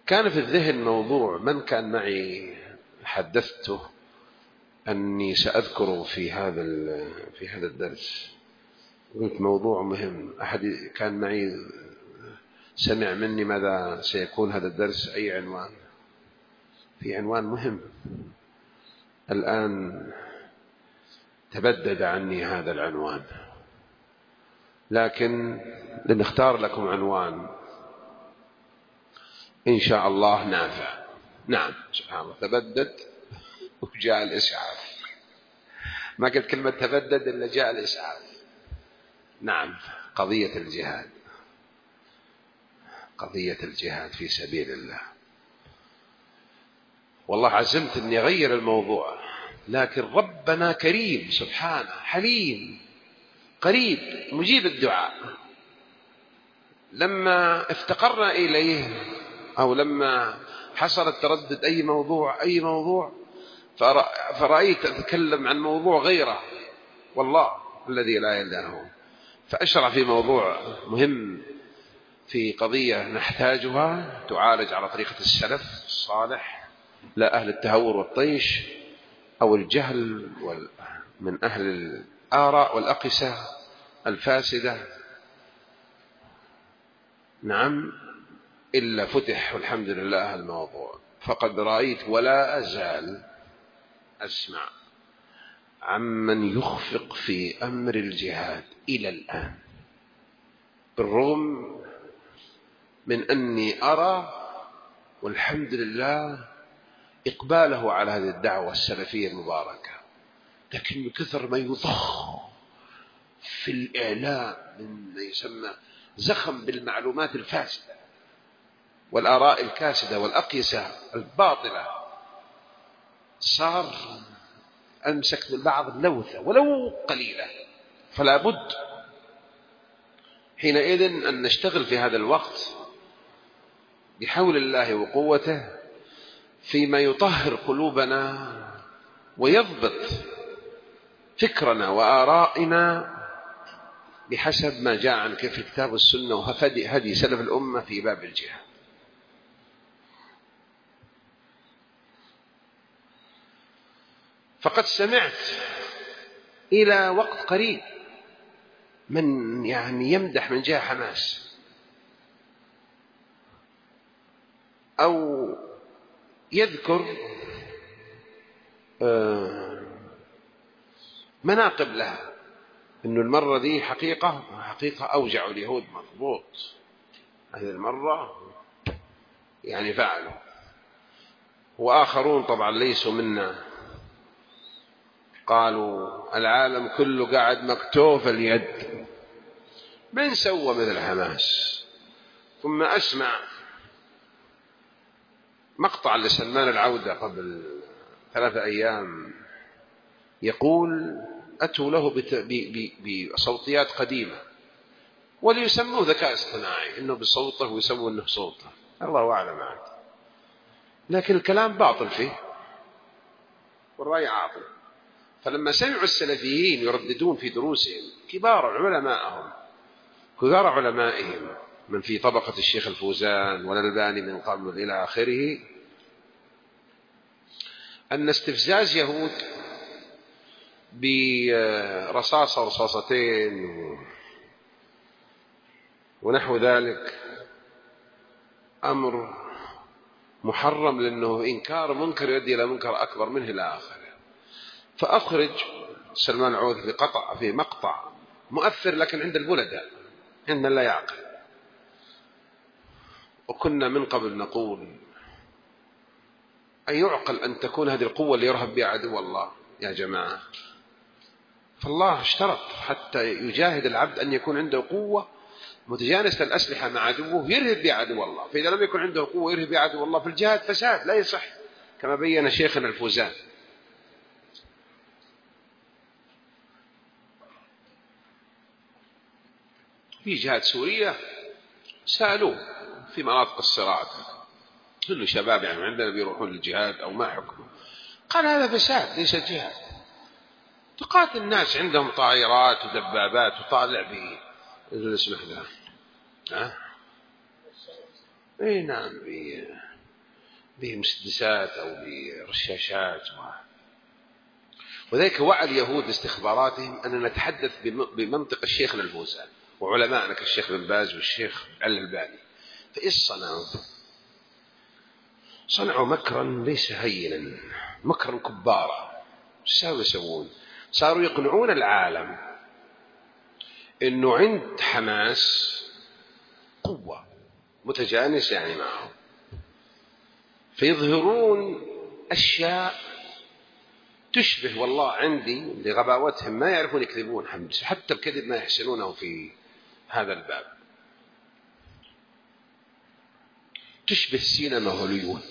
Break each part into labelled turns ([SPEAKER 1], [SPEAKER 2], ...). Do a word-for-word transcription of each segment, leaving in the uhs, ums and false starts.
[SPEAKER 1] كان في الذهن موضوع من كان معي حدثته أني سأذكره في هذا في هذا الدرس. قلت موضوع مهم، أحد كان معي سمع مني ماذا سيكون هذا الدرس، أي عنوان، في عنوان مهم. الآن تبدد عني هذا العنوان، لكن لنختار لكم عنوان إن شاء الله نافع. نعم سبحان الله، تبدد وجاء الإسعاف. ما قلت كلمة تبدد إلا جاء الإسعاف. نعم، قضية الجهاد، قضية الجهاد في سبيل الله. والله عزمت أني أغير الموضوع، لكن ربنا كريم سبحانه، حليم قريب مجيب الدعاء. لما افتقرنا إليه أو لما حصل التردد أي موضوع أي موضوع فرأيت أتكلم عن موضوع غيره، والله الذي لا إله إلا هو، فأشرع في موضوع مهم، في قضية نحتاجها تعالج على طريقة السلف الصالح، لا أهل التهور والطيش أو الجهل من أهل الآراء والأقسة الفاسدة. نعم، إلا فتح والحمد لله الموضوع. فقد رأيت ولا أزال أسمع عمن يخفق في أمر الجهاد إلى الآن، بالرغم من أني أرى والحمد لله إقباله على هذه الدعوة السلفية المباركة، لكن كثر ما يضخ في الإعلام مما يسمى زخم بالمعلومات الفاسدة والآراء الكاسدة والأقيسة الباطلة، صار أمسك بالبعض اللوثة ولو قليلة. فلا بد حينئذ أن نشتغل في هذا الوقت بحول الله وقوته فيما يطهر قلوبنا ويضبط فكرنا وآرائنا بحسب ما جاء عن كيف الكتاب والسنة وهدي سلف الأمة في باب الجهاد. فقد سمعت إلى وقت قريب من يعني يمدح من جهة حماس أو يذكر مناقب لها، إنه المرة دي حقيقة حقيقة أوجعوا اليهود مضبوط، هذه المرة يعني فعلوا. وآخرون طبعا ليسوا منا قالوا العالم كله قاعد مكتوف اليد، من سوى مثل حماس؟ ثم أسمع مقطع لسلمان العودة قبل ثلاثة أيام يقول أتوا له بصوتيات قديمة وليسموه ذكاء اصطناعي، إنه بصوته ويسموا إنه صوته، الله أعلم عنه، لكن الكلام باطل فيه والرأي عاطل. فلما سمعوا السلفيين يرددون في دروسهم كبار علماءهم كبار علمائهم من في طبقة الشيخ الفوزان والألباني من قبل إلى آخره، أن استفزاز يهود برصاصة ورصاصتين ونحو ذلك أمر محرم، لأنه إنكار منكر يؤدي إلى منكر أكبر منه إلى آخره. فأخرج سلمان العودة في قطع في مقطع مؤثر لكن عند البلداء، عند لا يعقل. وكنا من قبل نقول أن يعقل أن تكون هذه القوة اللي يرهب بها عدو الله يا جماعة. فالله اشترط حتى يجاهد العبد أن يكون عنده قوة متجانسة الأسلحة مع عدوه يرهب بها عدو الله. فإذا لم يكن عنده قوة يرهب بها عدو الله في الجهاد فساد لا يصح، كما بين شيخنا الفوزان. في جهاد سوريا سألوه في مناطق الصراع، كل شباب يعني عندنا بيروحون للجهاد أو ما حكمه؟ قال هذا فساد ليس جهاد. تقاتل الناس عندهم طائرات ودبابات وطالع به اللي اسمه ذا ها اي نعم بمسدسات أو برشاشات. وذلك وعى اليهود باستخباراتهم أن نتحدث بمنطق الشيخ الفوزان وعلماءنا كالشيخ بن باز والشيخ الألباني. فإيش صنعوا؟ صنعوا مكرا ليس هينا، مكرا كبارا. شو يسوون؟ صاروا يقنعون العالم إنه عند حماس قوة متجانسة يعني معهم، فيظهرون أشياء تشبه والله عندي لغباوتهم ما يعرفون يكذبون، حتى الكذب ما يحسنونه في هذا الباب. تشبه سينما هوليوود،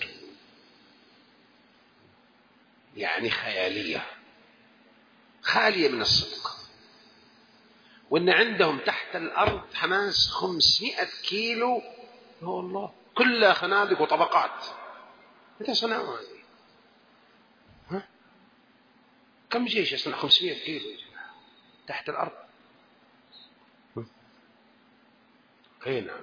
[SPEAKER 1] يعني خيالية خالية من الصدق. وإن عندهم تحت الأرض حماس خمسمائة كيلو، يا الله، كلها خنادق وطبقات. متى صنعوا هذه؟ ها؟ كم جيش يصنع خمسمائة كيلو تحت الأرض؟ أي نعم.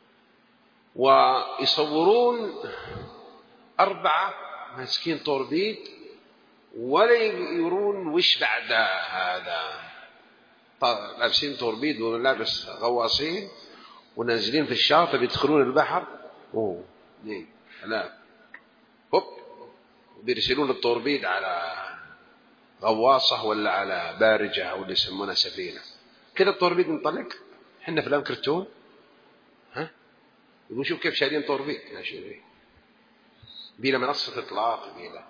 [SPEAKER 1] ويصورون أربعة ماسكين طوربيد ولا يرون وش بعد هذا، لابسين طوربيد ولابس غواصين ونازلين في الشاطئ بيدخلون البحر. أوه نين لا هوب، بيرسلون الطوربيد على غواصة ولا على بارجة أو اللي يسمونها سفينة كذا. الطوربيد منطلق. حنا في الكرتون ها ونشوف كيف شايلين طوربيد ماشي بلا منصة إطلاق بلا.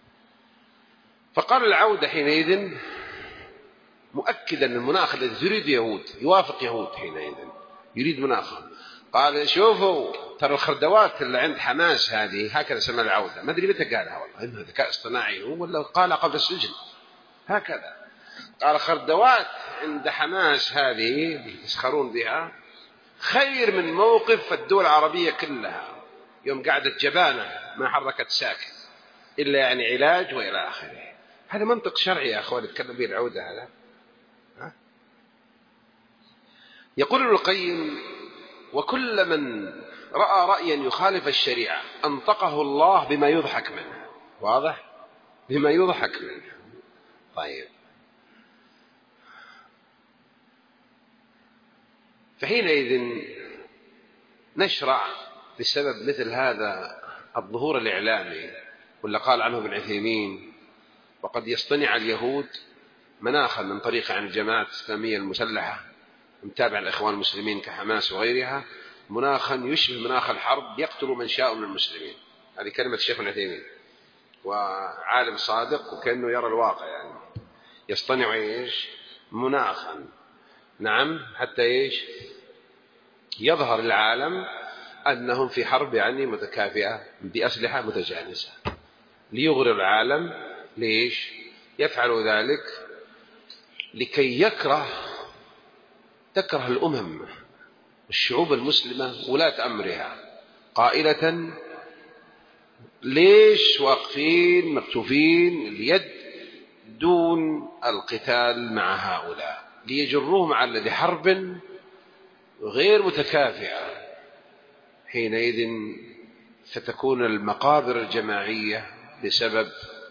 [SPEAKER 1] فقال العودة حينئذ مؤكدا المناخ الذي تريد يهود يوافق يهود حينئذ يريد مناخا. قال شوفوا ترى الخردوات اللي عند حماس هذه، هكذا سمى العودة، ما أدري متى قالها والله، إنه ذكاء اصطناعي هو ولا قال قبل السجن هكذا. قال خردوات عند حماس هذه يسخرون بها خير من موقف الدول العربية كلها يوم قعدت جبانة ما حركت ساكن إلا يعني علاج وإلى آخره. هذا منطق شرعي يا أخوان يتكلم به العودة هذا. ها؟ يقول ابن القيم وكل من رأى رأيا يخالف الشريعة أنطقه الله بما يضحك منه. واضح؟ بما يضحك منه. طيب، فحينئذ نشرع بسبب مثل هذا الظهور الإعلامي، واللي قال عنه ابن عثيمين وقد يصطنع اليهود مناخا من طريق عن الجماعات الإسلامية المسلحة متابع الإخوان المسلمين كحماس وغيرها، مناخا يشبه مناخ الحرب يقتل من شاء من المسلمين. هذه كلمة الشيخ ابن عثيمين، وعالم صادق وكأنه يرى الواقع، يعني يصطنع إيش مناخا، نعم، حتى إيش يظهر العالم أنهم في حرب يعني متكافئة بأسلحة متجانسة، ليغري العالم. ليش يفعل ذلك؟ لكي يكره تكره الأمم الشعوب المسلمة ولاة أمرها قائلة ليش واقفين مكتوفين اليد دون القتال مع هؤلاء، ليجروهم على حرب غير متكافئة. حينئذ ستكون المقابر الجماعية بسبب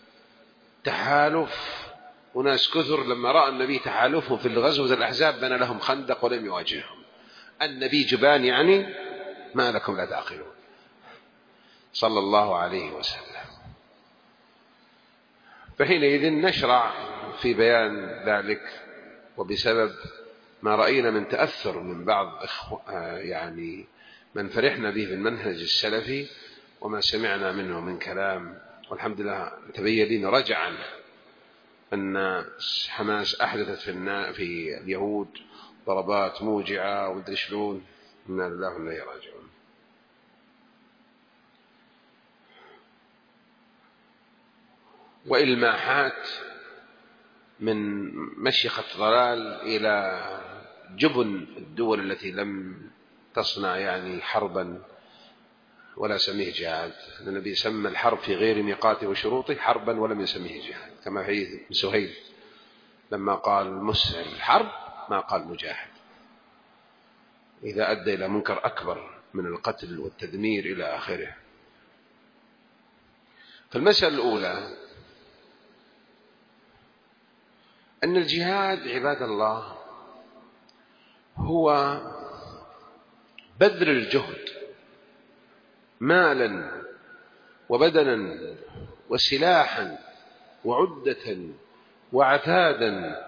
[SPEAKER 1] تحالف وناس كثر. لما رأى النبي تحالفهم في الغزوة الأحزاب بنى لهم خندق ولم يواجههم. النبي جبان يعني ما لكم لا تعقلون صلى الله عليه وسلم. فحينئذ نشرع في بيان ذلك، وبسبب ما رأينا من تأثر من بعض يعني من فرحنا به في المنهج السلفي وما سمعنا منه من كلام، والحمد لله تبين لنا رجعا أن حماس أحدثت في, في اليهود ضربات موجعة ومدري شلون. إنا لله وإنا إليه راجعون. وإلماحات من مشيخة ضلال إلى جبن الدول التي لم تصنع يعني حربا ولا سميه جهاد. النبي سمى الحرب في غير ميقاته وشروطه حربا ولم يسميه جهاد، كما في سهيل لما قال مسعر الحرب ما قال مجاهد، إذا أدى إلى منكر أكبر من القتل والتدمير إلى آخره. فالمسألة الأولى أن الجهاد عباد الله هو بذل الجهد مالا وبدنا وسلاحا وعدة وعتادا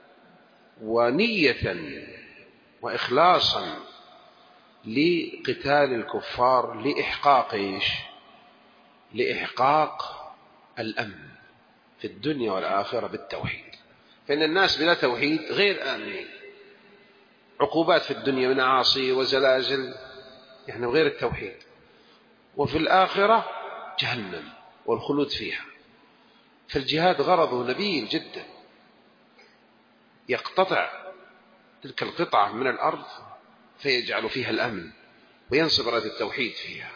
[SPEAKER 1] ونية وإخلاصا لقتال الكفار لإحقاق إيش؟ لإحقاق الأمن في الدنيا والآخرة بالتوحيد. فإن الناس بلا توحيد غير آمنين، عقوبات في الدنيا من عاصي وزلازل يعني غير التوحيد، وفي الآخرة جهنم والخلود فيها. فالجهاد غرضه نبيل جدا، يقتطع تلك القطعة من الأرض فيجعل فيها الأمن وينصب راية التوحيد فيها،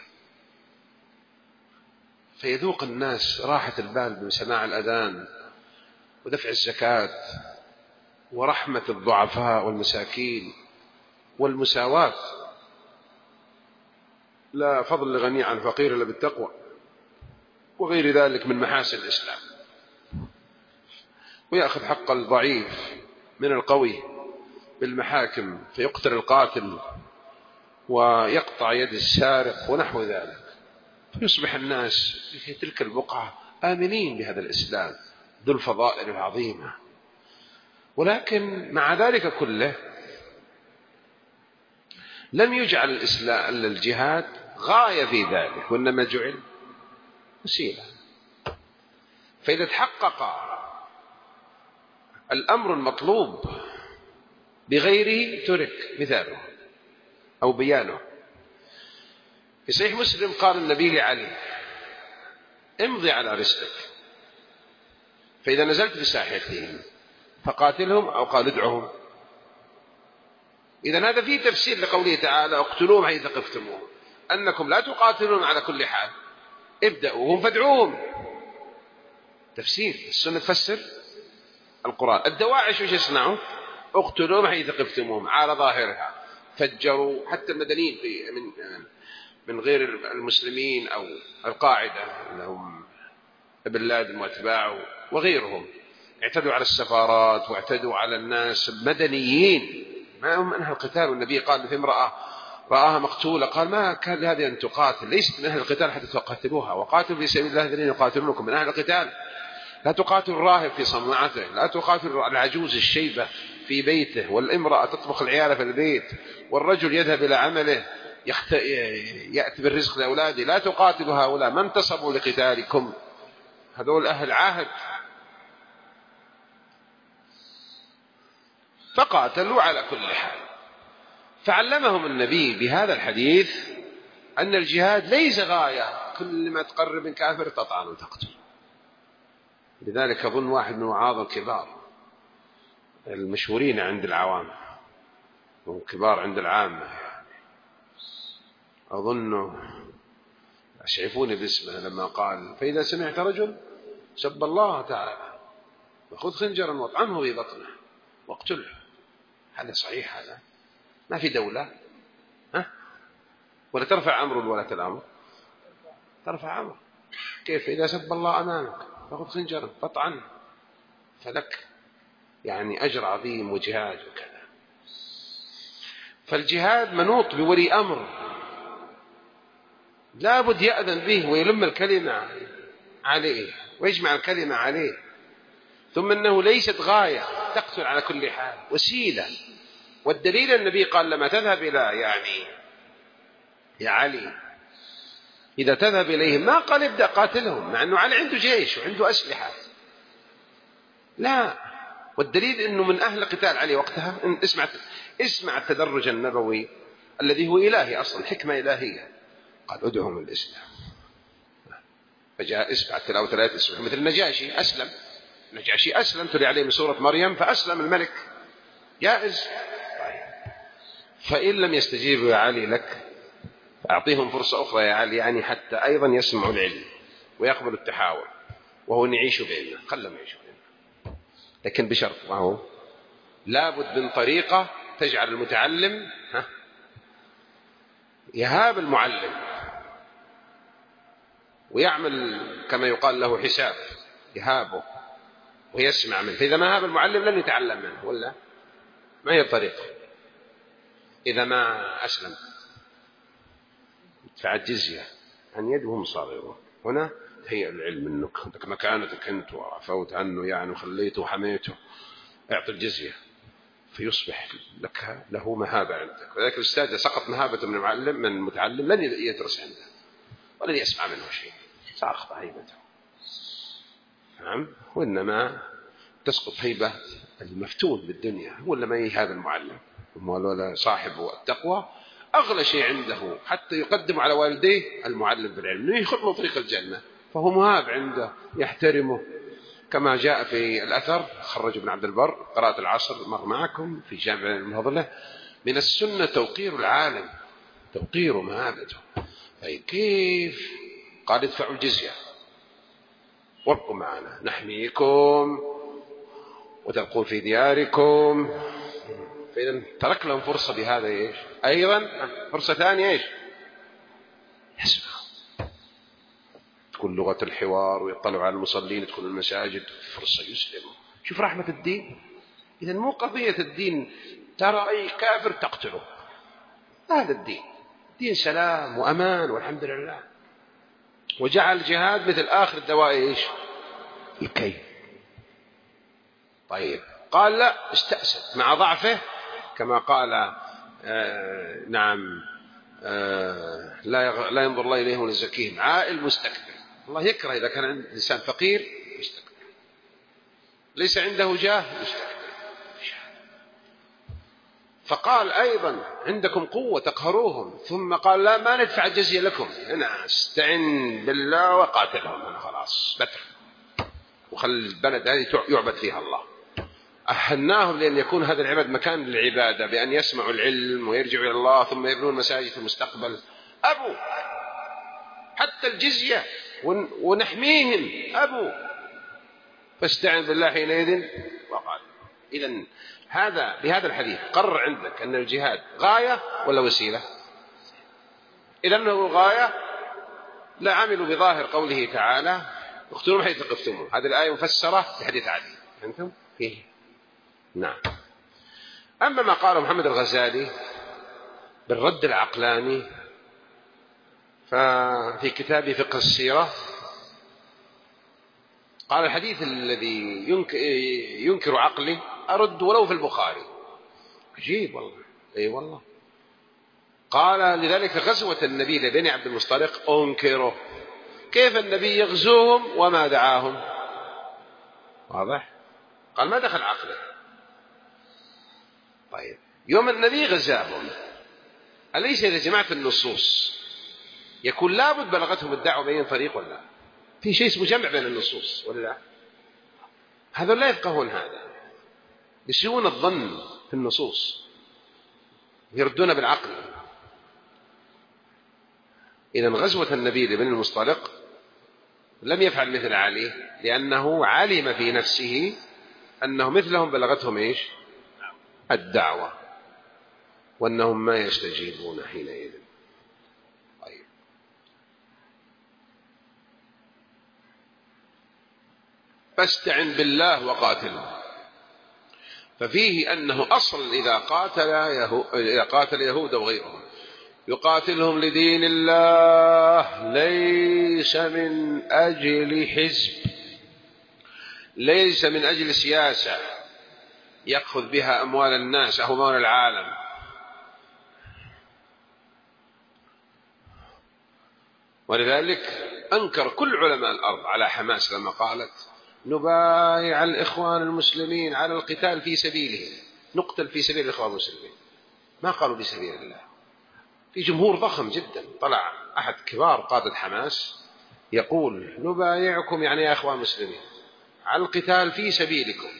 [SPEAKER 1] فيذوق الناس راحة البال بسماع الأذان ودفع الزكاة ورحمة الضعفاء والمساكين والمساواة، لا فضل لغني عن فقير إلا بالتقوى، وغير ذلك من محاسن الإسلام. ويأخذ حق الضعيف من القوي بالمحاكم فيقتل القاتل ويقطع يد السارق ونحو ذلك، فيصبح الناس في تلك البقعة آمنين بهذا الإسلام ذو الفضائل العظيمة. ولكن مع ذلك كله لم يجعل الإسلام الجهاد غاية في ذلك، وإنما جعل وسيلة. فإذا تحقق الأمر المطلوب بغيره ترك، مثاله أو بيانه في صحيح مسلم قال النبي لعلي: امضي على رسلك، فإذا نزلت بساحتهم فقاتلهم، أو قال ادعهم. إذن هذا فيه تفسير لقوله تعالى: اقتلوهم حيث ثقفتموهم، أنكم لا تقاتلون على كل حال، ابدأوهم فادعوهم. تفسير السنة تفسر القرآن. الدواعش وش يصنعوا؟ اقتلوهم حيث ثقفتموهم على ظاهرها، فجروا حتى المدنيين في من من غير المسلمين أو القاعدة لهم ابن لادن واتباعه وغيرهم، اعتدوا على السفارات واعتدوا على الناس المدنيين، ما هم من أهل القتال. والنبي قال في امرأة رآها مقتولة قال: ما كان لهذه أن تقاتل، ليست من أهل القتال حتى تقاتلوها، وقاتلوا في سبيل الله الذين يقاتلونكم من أهل القتال. لا تقاتل الراهب في صومعته، لا تقاتل العجوز الشيبة في بيته، والامرأة تطبخ العيال في البيت، والرجل يذهب إلى عمله يخت... يأتي بالرزق لأولاده. لا تقاتل هؤلاء، ما انتصبوا لقتالكم، هذول أهل عهد. فقاتلوا على كل حال. فعلمهم النبي بهذا الحديث أن الجهاد ليس غاية، كل ما تقرب من كافر تطعن وتقتل. لذلك أظن واحد من وعاظ الكبار المشهورين عند العوام وكبار عند العامة، يعني أظنه أشعفوني باسمه، لما قال: فإذا سمعت رجل سب الله تعالى فخذ خنجرا واطعنه في بطنه واقتله. هذا صحيح؟ هذا ما في دولة، ها؟ ولا ترفع أمر ولا الأمر، ترفع أمر. كيف إذا سب الله أمامك فخذ خنجرا فاطعنه، فلك يعني أجر عظيم وجهاد وكذا. فالجهاد منوط بولي أمر لا بد يأذن به ويلم الكلمة عليه ويجمع الكلمة عليه. ثم أنه ليست غاية تقتل على كل حال، وسيلة. والدليل النبي قال: لما تذهب إلى يعني يا علي، إذا تذهب إليهم ما قال ابدأ قاتلهم، مع أنه علي عنده جيش وعنده أسلحة، لا. والدليل أنه من أهل قتال علي وقتها. اسمع اسمع التدرج النبوي الذي هو إلهي أصلا، حكمة إلهية. قال: ادعهم الإسلام، فجاء اسمع التلاوة ثلاثة اسمع، مثل النجاشي أسلم. النجاشي أسلم، تلي عليه من سورة مريم فأسلم الملك، جائز. فإن لم يستجيبوا يا علي لك فأعطيهم فرصة أخرى يا علي، يعني حتى أيضا يسمعوا العلم ويقبلوا التحاور، وهو أن يعيشوا بيننا، خلهم يعيشوا بيننا، لكن بشرط، وهو لابد من طريقة تجعل المتعلم ها يهاب المعلم. ويعمل كما يقال له حساب، يهابه ويسمع منه. فإذا ما هاب المعلم لن يتعلم منه، ولا ما هي الطريقة؟ إذا ما أسلم يدفع الجزية عن يد وهم صاغرون. هنا هي العلم منك مكانتك أنت وعفوت عنه يعني وخليته وحميته، اعطي الجزية فيصبح لك له مهابة عندك. وذلك الأستاذ سقط مهابة من المعلم من المتعلم لن يدرس عنده ولن يسمع منه شيء، ساقط هيبته. نعم. وإنما تسقط هيبة المفتون بالدنيا، هو اللي ما يهاب المعلم، ولا صاحب التقوى أغلى شيء عنده حتى يقدم على والديه المعلم بالعلم، يخطله طريق الجنة، فهو مهاب عنده يحترمه. كما جاء في الأثر خرج ابن عبد البر قراءة العصر مر معكم في جامع المفضلة، من السنة توقير العالم، توقير مهابته. أي كيف؟ قال ادفعوا الجزية وابقوا معنا نحميكم وتبقون في دياركم. فإذا ترك لهم فرصة بهذا إيش أيضا، فرصة ثانية إيش؟ يسمع، تكون لغة الحوار ويطلعوا على المصلين، تكون المساجد، فرصة يسلموا. شوف رحمة الدين. إذا مو قضية الدين ترى أي كافر تقتله، هذا الدين دين سلام وأمان والحمد لله. وجعل الجهاد مثل آخر الدواء إيش؟ الكي. طيب قال لا، استأسد مع ضعفه كما قال آه نعم آه لا لا ينظر الله إليهم ليزكيهم، عائل مستكبر. الله يكره إذا كان عند إنسان فقير مستكبر، ليس عنده جاه مستكبر. فقال أيضا عندكم قوة تقهروهم، ثم قال لا ما ندفع الجزية لكم، أنا استعن بالله وقاتلهم، أنا خلاص بتر وخلي البلد هذه يعبد فيها الله. أهلناهم لأن يكون هذا العباد مكان للعبادة، بأن يسمعوا العلم ويرجعوا إلى الله ثم يبنون مساجد في المستقبل. أبو حتى الجزية ونحميهم أبو، فاستعن بالله حينئذ وقال. إذن هذا بهذا الحديث قرر عندك أن الجهاد غاية ولا وسيلة؟ إذا أنه غاية لا عملوا بظاهر قوله تعالى اقتلوا حيث ثقفتموه. هذه الآية مفسرة بحديث عدي أنتم فيه. نعم. أما ما قاله محمد الغزالي بالرد العقلاني ففي كتابه فقه السيرة قال الحديث الذي ينكر عقلي أرد ولو في البخاري. عجيب والله. أي والله. قال لذلك في غزوة النبي لبني عبد المصطلق أنكره. كيف النبي يغزوهم وما دعاهم؟ واضح؟ قال ما دخل عقله. طيب يوم النبي غزاهم أليس إذا جمعت النصوص يكون لابد بلغتهم الدعوة بأي طريق ولا في شيء اسمه جمع بين النصوص ولا؟ هذا لا يفقهون، هذا يسيئون الظن في النصوص يردون بالعقل. إذا غزوة النبي لبني المصطلق لم يفعل مثل علي لأنه علم في نفسه أنه مثلهم بلغتهم إيش؟ الدعوة، وأنهم ما يستجيبون حينئذ. طيب فاستعن بالله وقاتله. ففيه أنه أصل إذا قاتل يهود, إذا قاتل يهود وغيرهم يقاتلهم لدين الله، ليس من أجل حزب، ليس من أجل سياسة يأخذ بها أموال الناس أو أموال العالم. ولذلك أنكر كل علماء الأرض على حماس لما قالت نبايع الإخوان المسلمين على القتال في سبيلهم، نقتل في سبيل الإخوان المسلمين، ما قالوا في سبيل الله. في جمهور ضخم جدا طلع أحد كبار قادة حماس يقول نبايعكم يعني يا أخوان المسلمين على القتال في سبيلكم.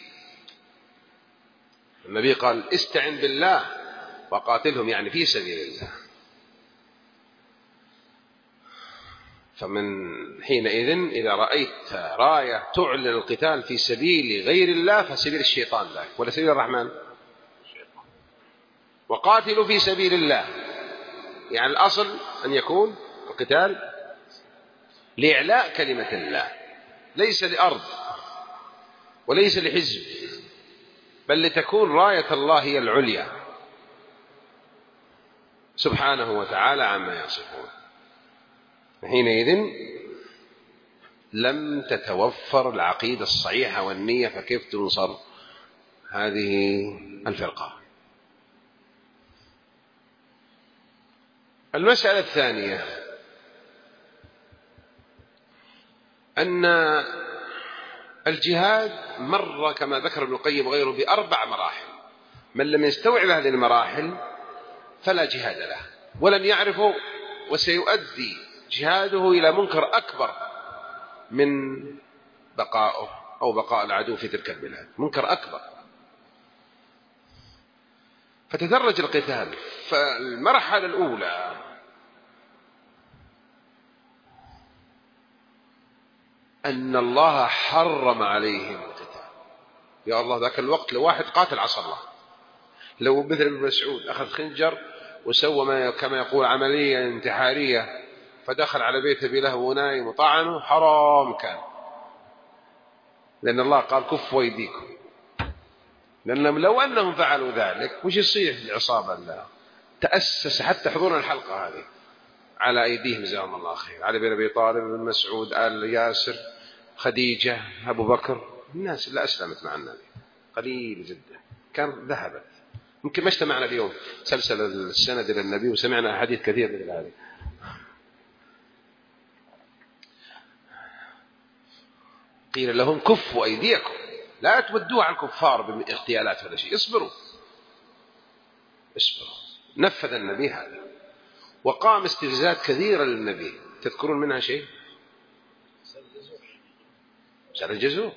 [SPEAKER 1] النبي قال استعن بالله وقاتلهم يعني في سبيل الله. فمن حينئذ إذا رأيت راية تعلن القتال في سبيل غير الله فسبيل الشيطان ذاك ولا سبيل الرحمن. وقاتلوا في سبيل الله يعني الأصل أن يكون القتال لإعلاء كلمة الله، ليس لأرض وليس لحزب، بل لتكون راية الله هي العليا سبحانه وتعالى عما يصفون. حينئذ لم تتوفر العقيدة الصحيحة والنية، فكيف تنصر هذه الفرقة؟ المسألة الثانية أن الجهاد مر كما ذكر ابن القيم وغيره بأربع مراحل، من لم يستوعب هذه المراحل فلا جهاد له ولن يعرفه، وسيؤدي جهاده إلى منكر أكبر من بقائه أو بقاء العدو في تلك البلاد، منكر أكبر. فتدرج القتال. فالمرحلة الأولى أن الله حرم عليهم القتال. يا الله ذاك الوقت لو واحد قاتل عصى الله، لو مثل ابن مسعود أخذ خنجر وسوى ما كما يقول عملية انتحارية فدخل على بيته بلهو ونايم وطعنه، حرام كان، لأن الله قال كفوا أيديكم. لأنهم لو أنهم فعلوا ذلك وش يصير العصابة؟ الله تأسس حتى حضور الحلقة هذه على أيديهم جزاهم الله خير، علي بن أبي طالب، بن مسعود، آل ياسر، خديجة، أبو بكر، الناس اللي أسلمت مع النبي قليل جدا كان ذهبت. يمكن ما اجتمعنا اليوم سلسلة السند إلى النبي وسمعنا أحاديث كثير مثل هذه. قيل لهم كفوا أيديكم، لا تودوا على الكفار باغتيالات ولا شيء، اصبروا اصبروا. نفذ النبي هذا وقام استفزازات كثيرة للنبي، تذكرون منها شيء؟ سر الجزور،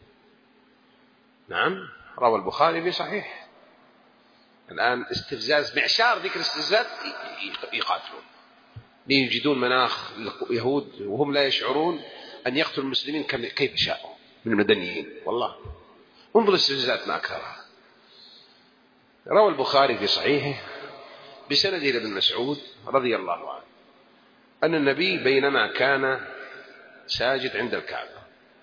[SPEAKER 1] نعم روى البخاري في صحيح. الآن استفزاز معشار ذكر استفزازات يقاتلون ليجدون مناخ اليهود وهم لا يشعرون أن يقتلوا المسلمين كيف شاءوا من المدنيين. والله انظر الاستفزازات ما أكثرها. روى البخاري في صحيحه بسنده إلى ابن مسعود رضي الله عنه أن النبي بينما كان ساجد عند الكعبة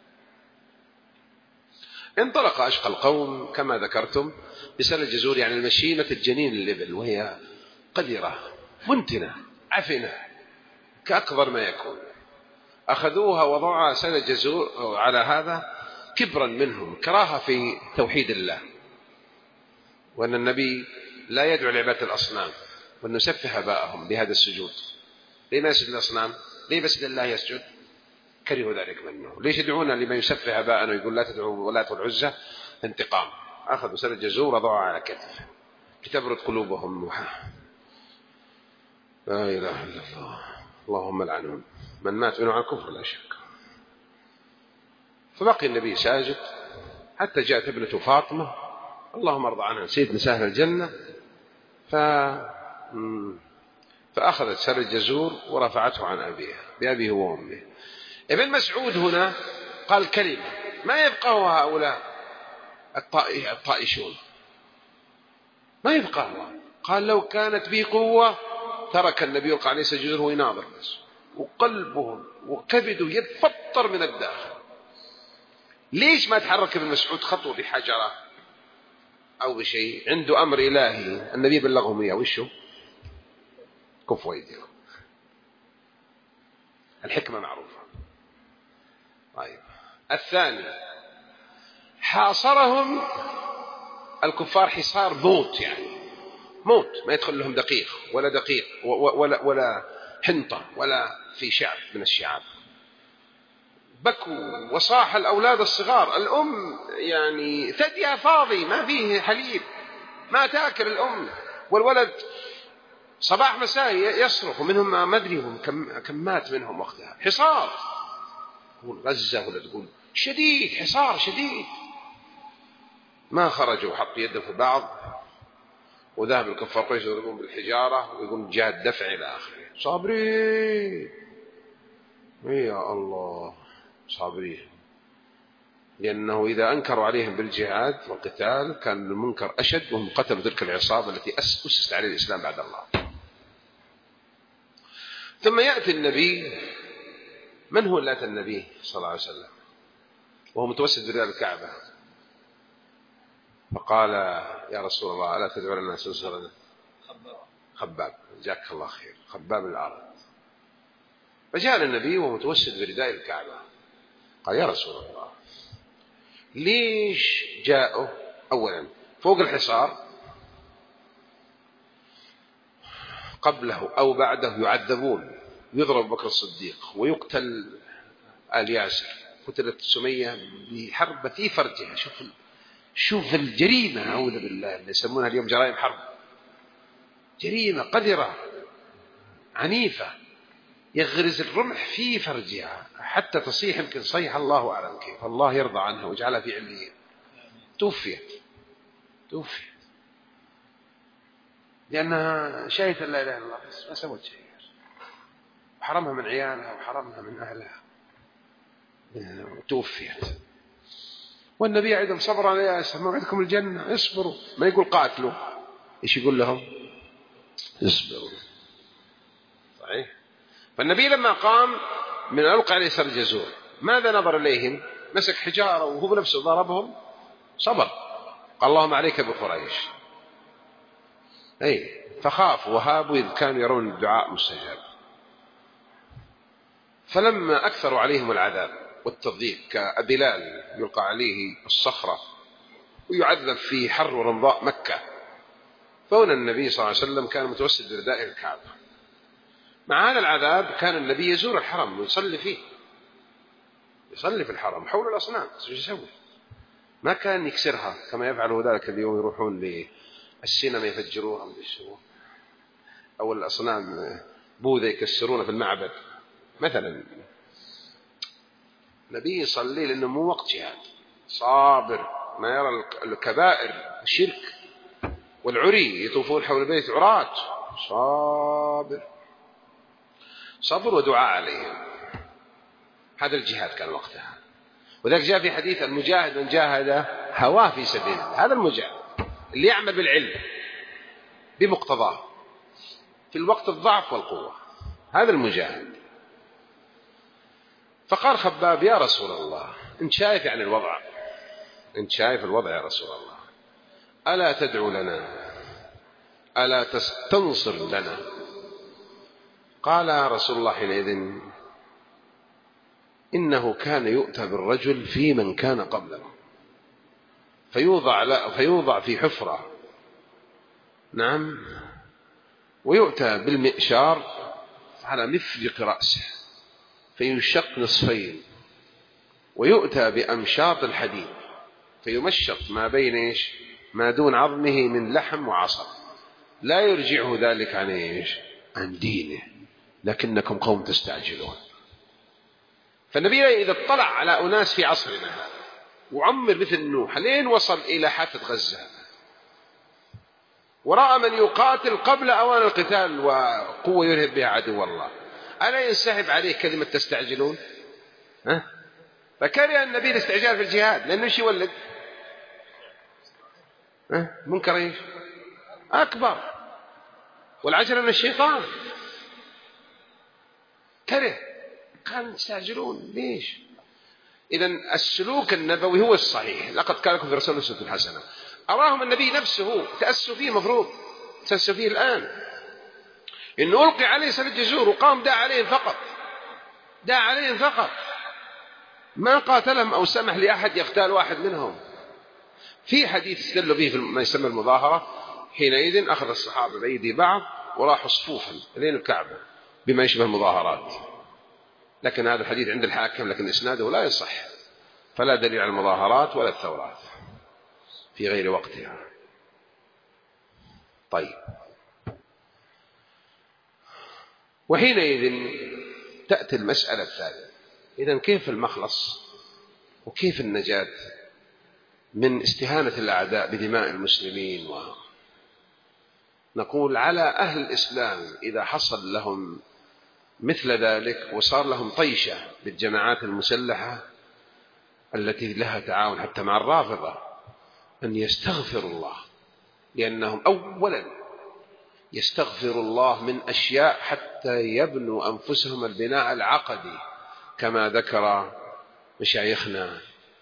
[SPEAKER 1] انطلق أشقى القوم كما ذكرتم بسن الجزور، يعني المشيمة الجنين الإبل، وهي قذرة منتنة عفنة كأكبر ما يكون، أخذوها وضعها سن الجزور على هذا كبرا منهم، كراهة في توحيد الله، وأن النبي لا يدعو لعبادة الأصنام، وأن نسفه آباءهم بهذا السجود. ليه ما يسجد الأصنام؟ ليه بس لله يسجد؟ كرهوا ذلك منه. ليش يدعون لما يسفه آباءنا ويقول لا تدعوا ولا والعزة؟ انتقام. أخذوا سن الجزور وضعوا على كتفه لتبرد قلوبهم. لا إله إلا الله، اللهم لعنهم، من مات منه على الكفر لا شك. فبقي النبي ساجد حتى جاءت ابنته فاطمة اللهم ارضى عنها سيد نساء أهل الجنة، ف... فأخذت سر الجزور ورفعته عن أبيها بأبيه وأمه. ابن مسعود هنا قال كلمة ما يبقى هؤلاء الطائشون، ما يبقى. قال لو كانت بي قوة ترك النبي يلقى عليه الجزور ويناظر الناس، وقلبهم وكبده يتفطر من الداخل. ليش ما تحرك ابن مسعود خطوة بحجرة أو بشيء؟ عنده أمر إلهي النبي بلغهم إياه، وشه؟ كفوا أيديكم. الحكمة معروفة. طيب الثاني، حاصرهم الكفار حصار موت، يعني موت ما يدخل لهم دقيق ولا دقيق ولا, ولا حنطة ولا في شعب من الشعاب. بكوا وصاح الأولاد الصغار، الأم يعني ثديها فاضي ما فيه حليب ما تأكل الأم، والولد صباح مساء يصرخ، ومنهم ما أدري هم كم, كم مات منهم وقتها. حصار، تقول غزة ولا تقول شديد، حصار شديد. ما خرجوا، حط يده في بعض وذهب الكفار قريش يضربون بالحجارة ويقول جهاد دفع إلى آخره. صابرين يا الله صابرين، لأنه إذا أنكروا عليهم بالجهاد والقتال كان المنكر أشد، وهم قتلوا تلك العصابة التي أسست عليه الإسلام بعد الله. ثم يأتي النبي من هو اللي أتى النبي صلى الله عليه وسلم وهو متوسد برجال الكعبة فقال يا رسول الله ألا تدعو لنا سلسلة؟ خباب، جاك الله خير، خباب الأرض. فجاء النبي وهو متوسد برداء الكعبة قال يا رسول الله ليش جاءوا أولا فوق الحصار قبله أو بعده يعذبون، يضرب بكر الصديق ويقتل آل ياسر، قتلت سمية بحرب في فرجها. شوف شوف الجريمة، أعوذ بالله، اللي يسمونها اليوم جرائم حرب، جريمة قذرة عنيفة، يغرز الرمح في فرجها حتى تصيح، يمكن صيح الله أعلم كيف، الله يرضى عنها ويجعلها في عليين. توفيت توفيت لأنها شاهدت لا إله إلا الله بس ما سوت شيء، وحرمها من عيالها وحرمها من أهلها، توفيت. والنبي عندهم صبر على ياسر، موعدكم الجنة اصبروا، ما يقول قاتلوا، ايش يقول لهم؟ اصبروا. صحيح. فالنبي لما قام من ألقى عليه سرج جزور ماذا نظر إليهم؟ مسك حجارة وهو بنفسه ضربهم، صبر، قال اللهم عليك بقريش. أي فخافوا وهابوا إذ كانوا يرون الدعاء مستجاب. فلما أكثروا عليهم العذاب والتضييق كبلال يلقى عليه الصخرة ويعذب في حر ورمضاء مكة، فهنا النبي صلى الله عليه وسلم كان متوسد برداء الكعبة. مع هذا العذاب كان النبي يزور الحرم ويصلي فيه، يصلي في الحرم حول الأصنام. ايش يسوي؟ ما كان يكسرها كما يفعلوا ذلك اليوم، يروحون للسينما يفجروها أو الأصنام بوذا يكسرونها في المعبد مثلا. النبي يصلي لأنه مو وقت جهاد، صابر، ما يرى الكبائر الشرك والعري يطوفون حول البيت عراة، صابر، صبر ودعاء عليهم. هذا الجهاد كان وقتها. وذلك جاء في حديث المجاهد من جاهد هواه في سبيل الله، هذا المجاهد اللي يعمل بالعلم بمقتضاه في الوقت الضعف والقوة، هذا المجاهد. فقال خباب يا رسول الله انت شايف يعني الوضع، انت شايف الوضع يا رسول الله، ألا تدعو لنا، ألا تستنصر لنا؟ قال رسول الله حينئذ إنه كان يؤتى بالرجل في من كان قبله فيوضع, لا فيوضع في حفرة، نعم، ويؤتى بالمئشار على مفرق رأسه فينشق نصفين، ويؤتى بأمشاط الحديد فيمشط ما بين إيش ما دون عظمه من لحم وعصب، لا يرجعه ذلك عن إيش عن دينه، لكنكم قوم تستعجلون. فالنبي إذا اطلع على أناس في عصرنا وعمر مثل نوح لين وصل إلى حافة غزة ورأى من يقاتل قبل أوان القتال وقوة يرهب بها عدو الله، ألا ينسحب عليه كلمة تستعجلون؟ ها؟ فكره النبي الاستعجال في الجهاد لأنه ايش يولد؟ ها؟ منكر ايش أكبر، والعجلة من الشيطان. كره، كانوا يستعجلون ليش؟ إذن السلوك النبوي هو الصحيح، لقد كان لكم في رسول الله أسوة حسنة. أراهم النبي نفسه تأسوا فيه، مفروض تأسوا فيه الآن، إنه ألقي عليه سل الجزور وقام داع عليهم فقط، داع عليهم فقط، ما قاتلهم أو سمح لأحد يقتال واحد منهم. في حديث استدلوا به في ما يسمى المظاهرة، حينئذ أخذ الصحابة بأيدي بعض وراحوا صفوفا لين الكعبة بما يشبه المظاهرات، لكن هذا الحديث عند الحاكم لكن إسناده لا يصح، فلا دليل على المظاهرات ولا الثورات في غير وقتها. طيب، وحينئذ تأتي المسألة الثالثة، إذن كيف المخلص وكيف النجاة من استهانة الأعداء بدماء المسلمين؟ ونقول على أهل الإسلام إذا حصل لهم مثل ذلك وصار لهم طيشة بالجماعات المسلحة التي لها تعاون حتى مع الرافضة أن يستغفروا الله، لأنهم أولا يستغفر الله من أشياء حتى يبنوا أنفسهم البناء العقدي كما ذكر مشايخنا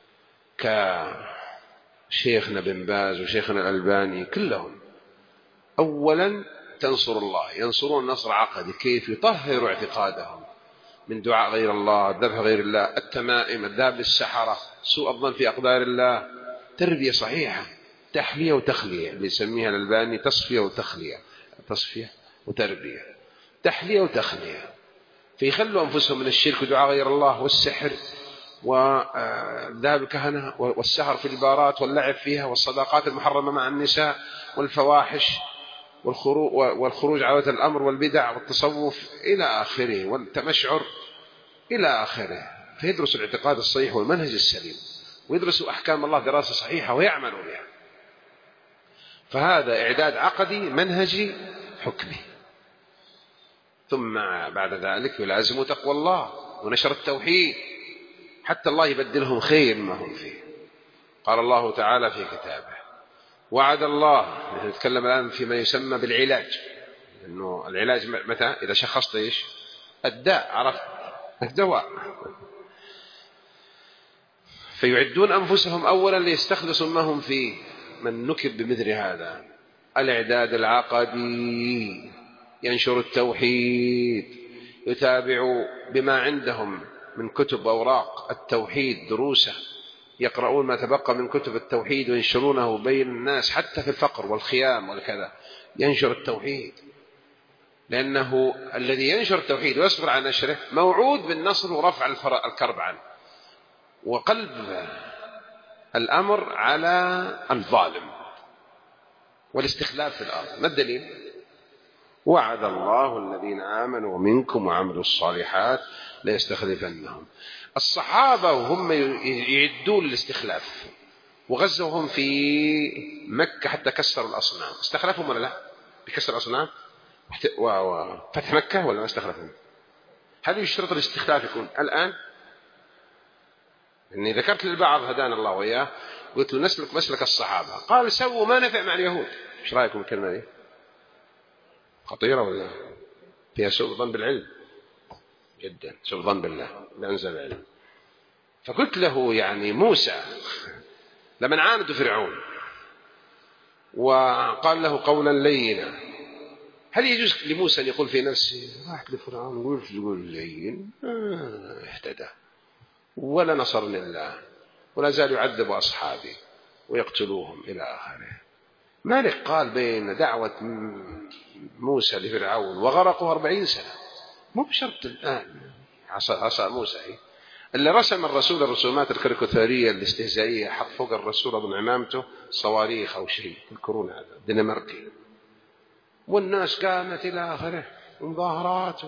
[SPEAKER 1] كشيخنا بن باز وشيخنا الألباني كلهم. أولا تنصر الله، ينصرون نصر عقدي، كيف يطهروا اعتقادهم من دعاء غير الله، ذبح غير الله، التمائم، الذهاب للسحرة، سوء الظن في أقدار الله. تربية صحيحة، تحلية وتخلية، اللي يسميها الألباني تصفية وتخلية، تصفية وتربية، تحلية وتخلية، فيخلوا أنفسهم من الشرك ودعاء غير الله والسحر وذهاب الكهنة والسهر في البارات واللعب فيها والصداقات المحرمة مع النساء والفواحش والخروج على ولاة الأمر والبدع والتصوف إلى آخره والتمشعر إلى آخره. فيدرسوا الاعتقاد الصحيح والمنهج السليم، ويدرسوا أحكام الله دراسة صحيحة ويعملوا بها. فهذا إعداد عقدي منهجي حكمي. ثم بعد ذلك يلازموا تقوى الله ونشر التوحيد حتى الله يبدلهم خير ما هم فيه. قال الله تعالى في كتابه: وعد الله. نتكلم الآن فيما يسمى بالعلاج، إنه العلاج متى؟ إذا شخصت إيش الداء، عرفت الدواء. فيعدون أنفسهم أولا ليستخلصوا ما هم فيه. من نكب بمثل هذا الإعداد العقدي، ينشر التوحيد، يتابع بما عندهم من كتب أوراق التوحيد دروسه، يقرؤون ما تبقى من كتب التوحيد وينشرونه بين الناس حتى في الفقر والخيام والكذا، ينشر التوحيد. لأنه الذي ينشر التوحيد ويصبر على نشره موعود بالنصر ورفع الكرب عنه وقلب الأمر على الظالم والاستخلاف في الأرض. ما الدليل؟ وعد الله الذين آمنوا منكم وعملوا الصالحات ليستخلفنهم. الصحابة وهم يعدون للاستخلاف وغزوهم في مكة حتى كسروا الأصنام، استخلفهم ولا لا؟ بكسر الأصنام وفتح مكة ولا ما استخلفهم؟ هل يشترط الاستخلاف يكون الآن؟ إني ذكرت للبعض هدانا الله وإياه، قلت له نسلك مسلك الصحابة، قال سووا ما نفع مع اليهود. إيش رأيكم الكلمة دي؟ خطيرة ولا فيها سوء ظن بالعلم؟ جدا سوء ظن بالله لا أنزل العلم. فقلت له يعني موسى لمن عاند فرعون وقال له قولا لينا، هل يجوز لموسى أن يقول في نفسه راح لفرعون قلت يقول لين آه اهتدى ولا نصرني الله ولا زال يعذب أصحابي ويقتلوهم إلى آخره؟ مالك قال بين دعوة موسى لفرعون وغرقه أربعين سنة، مو بشرط الآن عصا, عصا موسى هي اللي رسم الرسول الرسومات الكاريكاتيرية الاستهزائية، حط فوق الرسول أظن عمامته صواريخ أو شيء، تذكرون هذا دنماركي، والناس قامت إلى آخره مظاهرات.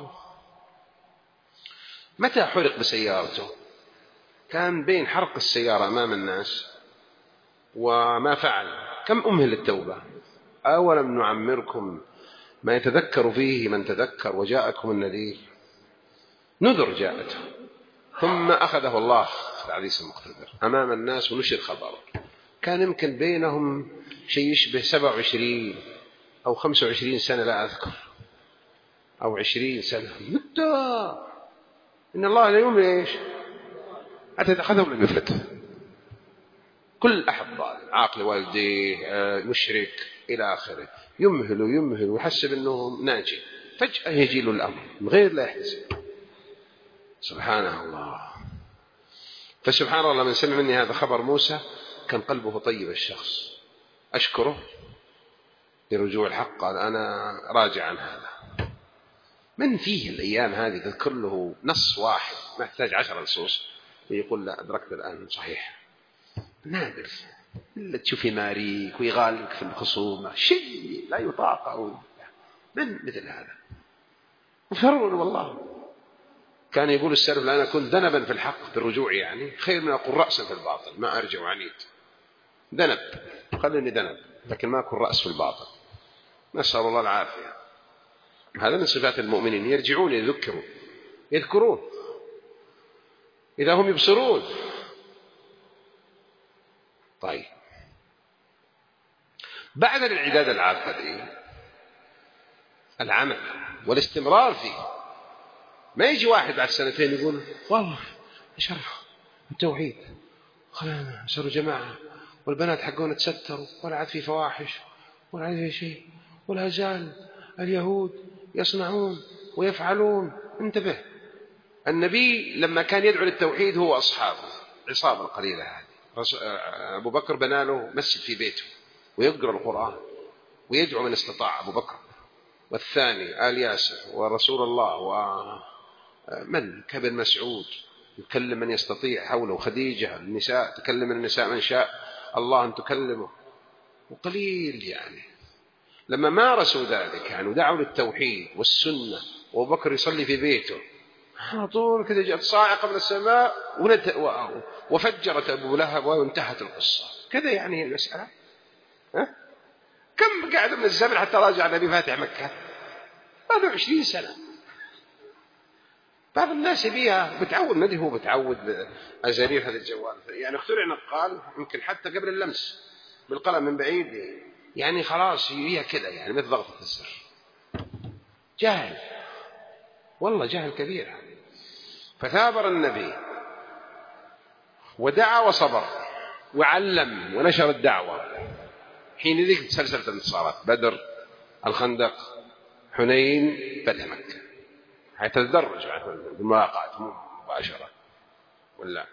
[SPEAKER 1] متى حرق بسيارته؟ كان بين حرق السيارة أمام الناس وما فعل. كم أمهل التوبة؟ أولم نعمركم ما يتذكر فيه من تذكر وجاءكم النذير؟ نذر جاءته ثم أخذه الله العزيز المقتدر أمام الناس ونشر خبره. كان يمكن بينهم شيء يشبه سبع وعشرين أو خمسة وعشرين سنة لا أذكر، أو عشرين سنة مدة. إن الله لا يملي إيش حتى يتخذهم لم يفلت. كل أحد ضال عاقل والديه مشرك إلى آخره يمهل ويمهل ويحسب أنه ناجي، فجأة يجي له الأمر من غير لا يحتسب. سبحانه الله. فسبحان الله من سمع مني هذا خبر موسى كان قلبه طيب الشخص، أشكره لرجوع الحق، قال أنا راجع عن هذا. من فيه الأيام هذه تذكر له نص واحد ما يحتاج عشر نصوص ويقول لا أدركت الآن صحيح؟ نادر إلا تشوفي ماريك ويغالك في الخصومة، شيء لا يطاق. من مثل هذا مفرر والله. كان يقول السلف لأن أكون ذنبا في الحق بالرجوع يعني خير من أكون رأسا في الباطل، ما أرجع عنيد. ذنب خليني ذنب لكن ما أكون رأس في الباطل، نسأل الله العافية. هذا من صفات المؤمنين، يرجعون يذكرون يذكرون إذا هم يبصرون. طيب بعد الإعداد العقدي العمل والاستمرار فيه. ما يجي واحد بعد سنتين يقول والله نشر التوحيد خلينا صاروا جماعة والبنات حقون تستروا ولا عاد في فواحش ولا عاد في شيء ولا زال اليهود يصنعون ويفعلون. انتبه، النبي لما كان يدعو للتوحيد هو أصحابه عصابة القليلة هذه. أبو بكر بنى له مسجد في بيته ويقرأ القرآن ويدعو من استطاع أبو بكر، والثاني آل ياسر ورسول الله ومن كابن مسعود يكلم من يستطيع حوله، وخديجة النساء تكلم من النساء من شاء الله أن تكلمه، وقليل يعني. لما مارسوا ذلك يعني ودعوا للتوحيد والسنة وأبو بكر يصلي في بيته على طول كذا جاءت صاعقة من السماء وفجرت أبو لهب وانتهت القصة كذا. يعني المسألة ها؟ كم قاعد من الزمن حتى راجع النبي فاتح مكة؟ هذا عشرين سنة. بعض الناس بيها بتعود ندي هو بتعود أزارير هذا الجوال. يعني اخترع نقال يمكن حتى قبل اللمس بالقلم من بعيد، يعني خلاص هي كذا يعني مثل ضغطة الزر. جاهل والله، جاهل كبير. فثابر النبي ودعا وصبر وعلم ونشر الدعوة. حين ذيك سلسلة الانتصارات: بدر، الخندق، حنين، فتح مكة. هيتدرج بالمواقعات مباشرة ولا؟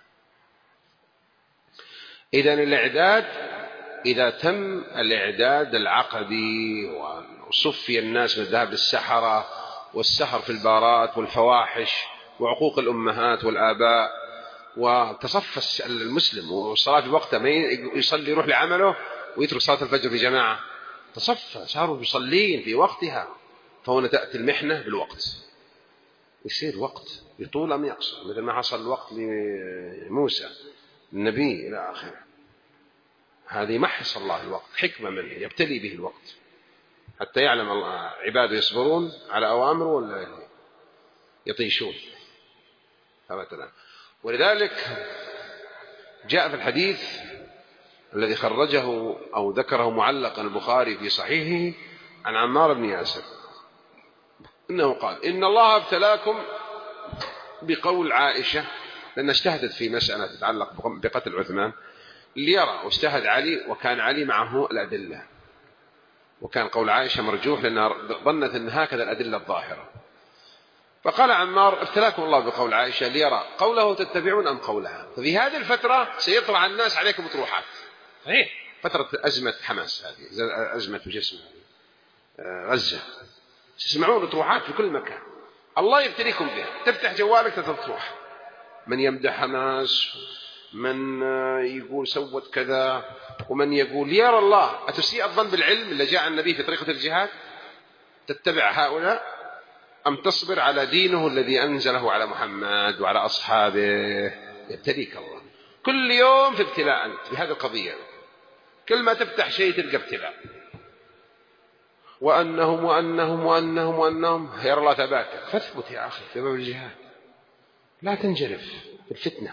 [SPEAKER 1] إذن الإعداد إذا تم الإعداد العقدي وصفي الناس من الذهاب للسحرة والسهر في البارات والفواحش وعقوق الأمهات والآباء، وتصفى المسلم والصلاة في وقته، ما يصلي يروح لعمله ويترك صلاة الفجر في جماعة، تصفى صاروا يصلين في وقتها. فهنا تأتي المحنة بالوقت، يصير وقت يطول أم يقصر، مثل ما حصل الوقت لموسى النبي إلى آخره. هذه محص الله الوقت، حكمة منه يبتلي به الوقت حتى يعلم الله عباده يصبرون على أوامره ولا يطيشون. مثلا ولذلك جاء في الحديث الذي خرجه أو ذكره معلقا البخاري في صحيحه عن عمار بن ياسر إنه قال: إن الله ابتلاكم بقول عائشة، لأن اجتهدت في مسألة تتعلق بقتل عثمان ليرى، واجتهد علي وكان علي معه الأدلة، وكان قول عائشة مرجوح لأنها ظنت أن هكذا الأدلة الظاهرة. فقال عمار: ابتلاكم الله بقول عائشة ليرى قوله تتبعون أم قولها. ففي هذه الفترة سيطرح الناس عليكم مطروحات. صحيح، فترة أزمة حماس هذه، أزمة جسم غزة، تسمعون مطروحات في كل مكان. الله يبتليكم بها، تفتح جوالك تطروح، من يمدح حماس، من يقول سوت كذا، ومن يقول يرى الله. أتسيء الظن بالعلم اللي جاء النبي في طريقة الجهاد؟ تتبع هؤلاء أم تصبر على دينه الذي أنزله على محمد وعلى أصحابه؟ يبتليك الله كل يوم في ابتلاء أنت بهذه القضية. كل ما تفتح شيء تلقى ابتلاء، وأنهم وأنهم وأنهم وأنهم. يرى الله تباكى. فاثبت يا أخي في باب الجهاد، لا تنجرف في الفتنة.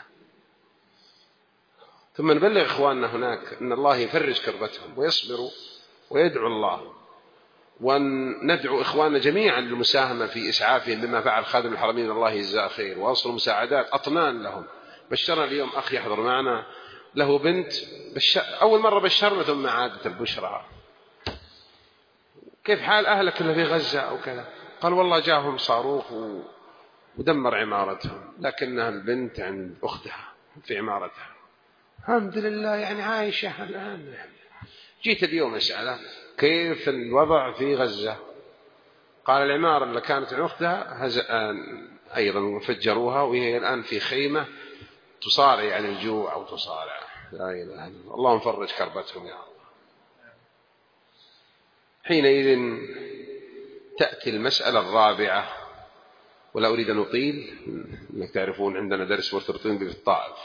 [SPEAKER 1] ثم نبلغ إخواننا هناك أن الله يفرج كربتهم ويصبروا ويدعو الله، وندعو إخواننا جميعا للمساهمة في إسعافهم بما فعل خادم الحرمين الله يجزاه خير، وأوصل مساعدات أطنان لهم. بشرنا اليوم أخ يحضر معنا له بنت أول مرة بشرنا ثم عادت البشرى: كيف حال أهلك اللي في غزة أو كذا؟ قال: والله جاهم صاروخ ودمر عمارتهم، لكنها البنت عند أختها في عمارتها الحمد لله، يعني عايشة الآن. جيت اليوم أسأله كيف الوضع في غزة؟ قال: العمارة اللي كانت عند أختها أيضا فجروها، وهي الآن في خيمة تصارع يعني الجوع أو تصارع. لا إله إلا الله، اللهم فرج كربتهم يا الله. حينئذ تأتي المسألة الرابعة، ولا أريد أن أطيل، إنك تعرفون عندنا درس مرتبطين به في الطائف،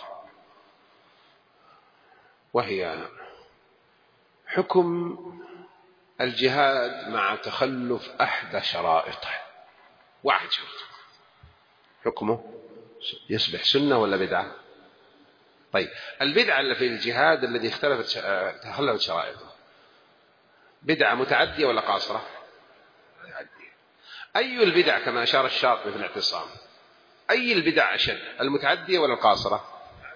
[SPEAKER 1] وهي حكم الجهاد مع تخلف أحد شرائطه. واحد شرط حكمه يصبح سنة ولا بدعة؟ طيب، البدعة اللي في الجهاد الذي اختلفت تخلفت شرائطه، بدعة متعدية ولا قاصرة؟ متعدية. أي البدع كما أشار الشاطبي في الاعتصام، أي البدع أشد، المتعدية ولا القاصرة؟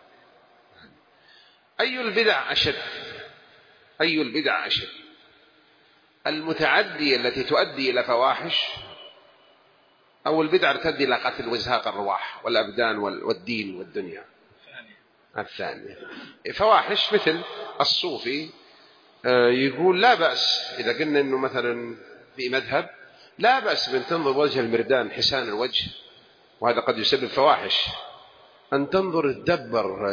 [SPEAKER 1] أي البدع أشد؟ أي البدع أشد؟ المتعدية التي تؤدي إلى فواحش، أو البدع التي تؤدي إلى قتل وإزهاق الأرواح والأبدان والدين والدنيا؟ الثانية. فواحش مثل الصوفي يقول لا بأس إذا قلنا أنه مثلا في مذهب لا بأس من تنظر وجه المردان حسان الوجه، وهذا قد يسبب فواحش، أن تنظر تدبر